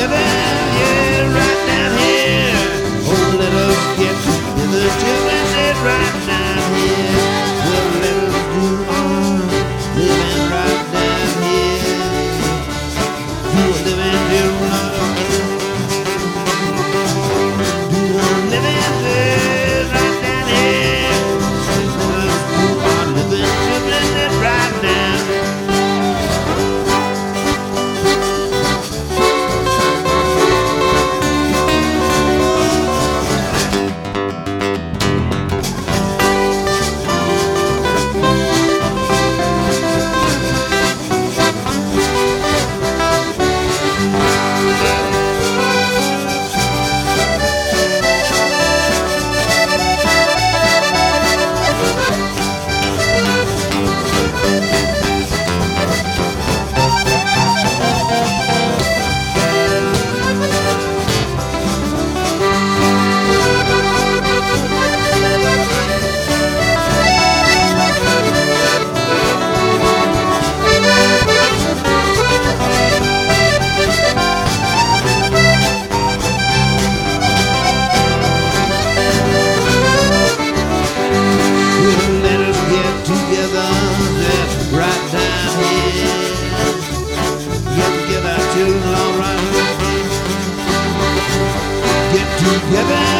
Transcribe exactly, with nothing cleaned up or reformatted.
living, yeah, right down here. Oh, let us get together, children, yeah, right down here. Well, let us do our living right down here. Do a living, children. Do our living, yeah, right down here. Let us do our living, children, yeah, right down here. Together